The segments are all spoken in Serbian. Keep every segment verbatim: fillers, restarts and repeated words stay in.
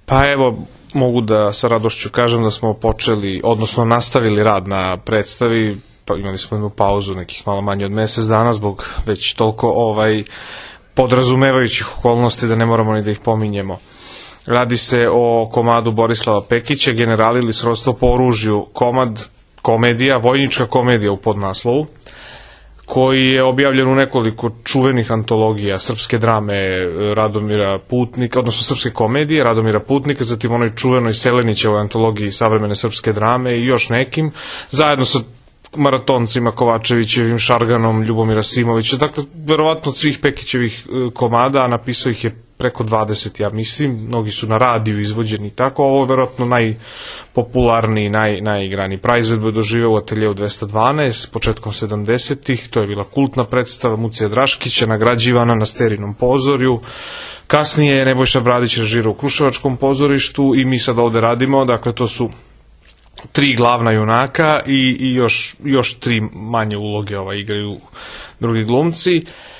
Pa evo, mogu da sa radošću kažem da smo počeli, odnosno nastavili rad na predstavi, pa imali smo jednu pauzu nekih malo manje od mesec dana zbog već toliko ovaj, podrazumevajućih okolnosti da ne moramo ni da ih pominjemo. Radi se o komadu Borislava Pekića, Generali ili srodstvo po oružju, komad, komedija, vojnička komedija u podnaslovu, koji je objavljen u nekoliko čuvenih antologija srpske drame Radomira Putnika, odnosno srpske komedije Radomira Putnika, zatim onoj čuvenoj Selenićevoj antologiji savremene srpske drame i još nekim, zajedno sa maratoncima Kovačevićevim, Šarganom, Ljubomira Simovića, dakle, verovatno od svih Pekićevih komada, a napisao ih je preko dvadeset, ja mislim, mnogi su na radiju izvođeni i tako, ovo je verovatno najpopularniji, naj, najigraniji. Praizvedbu je doživeo u ateljeu dvesta dvanaest, početkom sedamdesetih, to je bila kultna predstava Mucija Draškića, nagrađivana na Sterinom pozorju, kasnije je Nebojša Bradić režirao u Kruševačkom pozorištu i mi sad ovde radimo, dakle, to su tri glavna junaka i, i još, još tri manje uloge ovaj, igraju drugi glumci. E,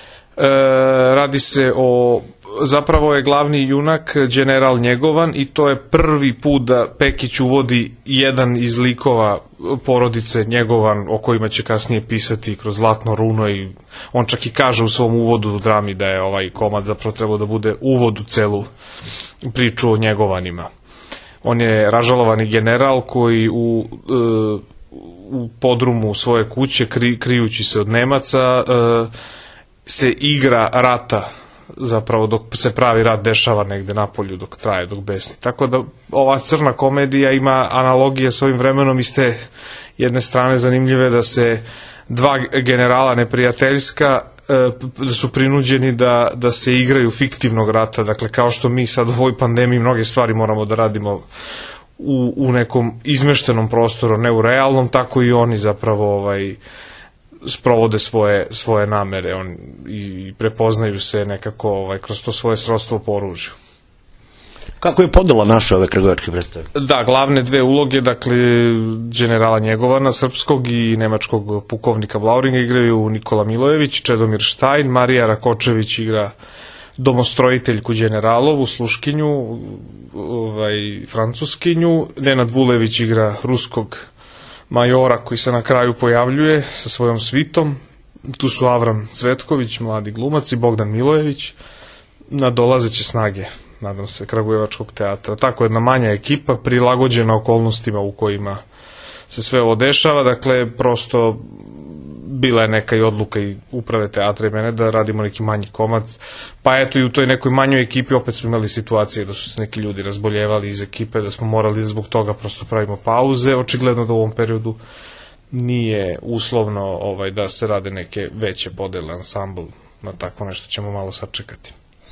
radi se o, zapravo je glavni junak general Njegovan i to je prvi put da Pekić uvodi jedan iz likova porodice Njegovan, o kojima će kasnije pisati kroz Zlatno runo, i on čak i kaže u svom uvodu u drami da je ovaj komad zapravo trebao da bude uvod u celu priču o Njegovanima. On je ražalovani general koji u, u podrumu svoje kuće, kri, krijući se od Nemaca, se igra rata, zapravo dok se pravi rat dešava negde napolju, dok traje, dok besni. Tako da ova crna komedija ima analogije s ovim vremenom iz te jedne strane zanimljive, da se dva generala neprijateljska da su prinuđeni da, da se igraju fiktivnog rata, dakle kao što mi sad u ovoj pandemiji mnoge stvari moramo da radimo u, u nekom izmeštenom prostoru, ne u realnom, tako i oni zapravo ovaj, sprovode svoje, svoje namere on, i prepoznaju se nekako ovaj, kroz to svoje srodstvo po oružju. Kako je podela naše ove kragujevačke predstave? Da, glavne dve uloge, dakle, generala Njegovana, srpskog, i nemačkog pukovnika Blauringa igraju Nikola Milojević, Čedomir Štajn, Marija Rakočević igra domostrojiteljku generalovu, sluškinju, ovaj, francuskinju, Nenad Vulević igra ruskog majora koji se na kraju pojavljuje sa svojom svitom, tu su Avram Cvetković, mladi glumac, i Bogdan Milojević, nadolazeće snage, nadam se, Kragujevačkog teatra. Tako jedna manja ekipa, prilagođena okolnostima u kojima se sve ovo dešava, dakle, prosto bila je neka i odluka i uprave teatra i mene da radimo neki manji komad, pa eto i u toj nekoj manjoj ekipi opet smo imali situacije da su se neki ljudi razboljevali iz ekipe, da smo morali zbog toga prosto pravimo pauze. Očigledno da u ovom periodu nije uslovno ovaj, da se rade neke veće podele, ansambl, na tako nešto ćemo malo sačekati.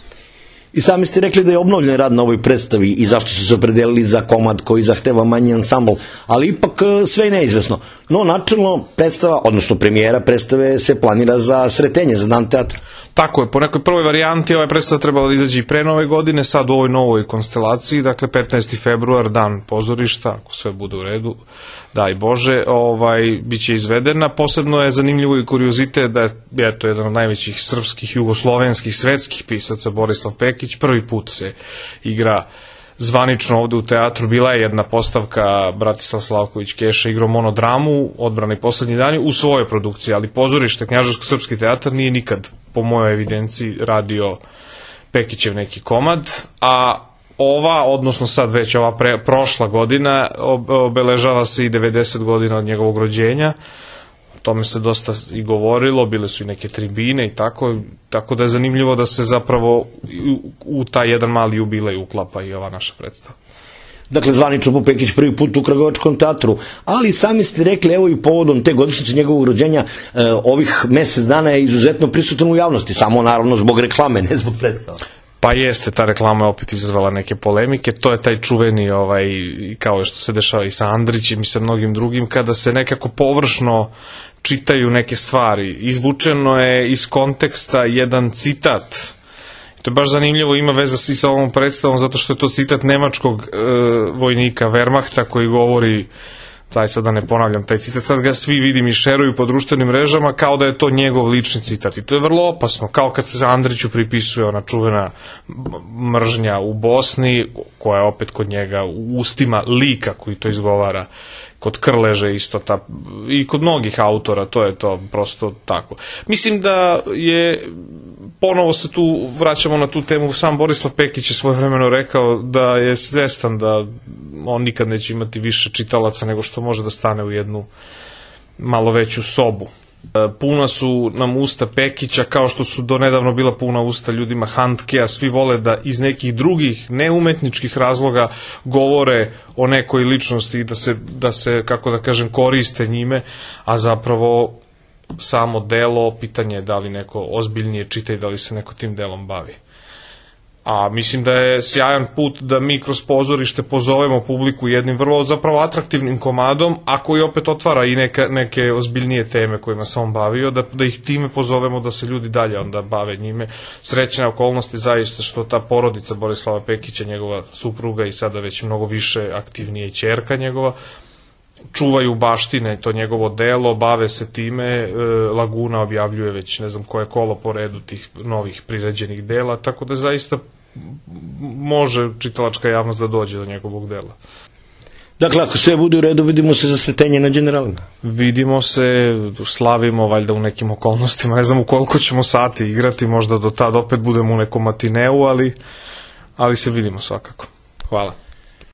I sami ste rekli da je obnovljen rad na ovoj predstavi i zašto su se opredelili za komad koji zahteva manji ansambl, ali ipak sve je neizvesno. No, načelno predstava, odnosno premijera predstave se planira za Sretenje, za Dan teatra. Tako je, po nekoj prvoj varijanti ova predstava trebala da izađe i pre nove godine, sad u ovoj novoj konstelaciji, dakle petnaesti februar, dan pozorišta, ako sve bude u redu, daj Bože, ovaj, bit će izvedena. Posebno je zanimljivo i kuriozitet da je to jedan od najvećih srpskih, jugoslovenskih, svetskih pisaca, Borislav Pekić, prvi put se igra zvanično ovde u teatru. Bila je jedna postavka, Bratislav Slavković Keša igrao monodramu Odbrana i poslednji dani u svojoj produkciji, ali pozorište Knjaževsko-srpski teatar nije nikad, po mojoj evidenciji, radio Pekićev neki komad, a ova, odnosno sad već ova pre, prošla godina obeležava se i devedeset godina od njegovog rođenja. O tome se dosta i govorilo, bile su i neke tribine i tako, tako da je zanimljivo da se zapravo u, u taj jedan mali jubilej uklapa i ova naša predstava. Dakle, zvanično po Pekić prvi put u Kragujevačkom teatru, ali sami ste rekli, evo i povodom te godišnjice njegovog rođenja, e, ovih mesec dana je izuzetno prisutan u javnosti, samo naravno zbog reklame, ne zbog predstava. Pa jeste, ta reklama je opet izazvala neke polemike, to je taj čuveni, ovaj, kao što se dešava i sa Andrićem i sa mnogim drugim, kada se nekako površno čitaju neke stvari. Izvučeno je iz konteksta jedan citat. To je baš zanimljivo, ima veza i sa ovom predstavom, zato što je to citat nemačkog e, vojnika Wehrmachta koji govori taj sad da ne ponavljam taj citat, sad ga svi vidim i šeruju po društvenim mrežama kao da je to njegov lični citat i to je vrlo opasno, kao kad se Andriću pripisuje ona čuvena mržnja u Bosni, koja je opet kod njega u ustima lika koji to izgovara, kod Krleže isto ta, i kod mnogih autora, to je to prosto tako. Mislim da je, ponovo se tu vraćamo na tu temu, sam Borislav Pekić je svojevremeno rekao da je svestan da on nikad neće imati više čitalaca nego što može da stane u jednu malo veću sobu. Puna su nam usta Pekića kao što su do nedavno bila puna usta ljudima Handke, a svi vole da iz nekih drugih neumetničkih razloga govore o nekoj ličnosti i da se, da se, kako da kažem, koriste njime, a zapravo samo delo, pitanje je da li neko ozbiljnije čita i da li se neko tim delom bavi. A mislim da je sjajan put da mi kroz pozorište pozovemo publiku jednim vrlo zapravo atraktivnim komadom, a koji opet otvara i neke, neke ozbiljnije teme kojima se on bavio, da, da ih time pozovemo da se ljudi dalje onda bave njime. Srećna okolnosti zaista što ta porodica Borislava Pekića, njegova supruga i sada već mnogo više aktivnije ćerka njegova, čuvaju baštine, to njegovo delo, bave se time, Laguna objavljuje već ne znam koje kolo po redu tih novih priređenih dela, tako da zaista može čitalačka javnost da dođe do njegovog dela. Dakle, ako sve bude u redu, vidimo se za Sretenje na Generalima. Vidimo se, slavimo valjda u nekim okolnostima, ne znam u koliko ćemo sati igrati, možda do tad opet budemo u nekom matineu, ali, ali se vidimo svakako. Hvala.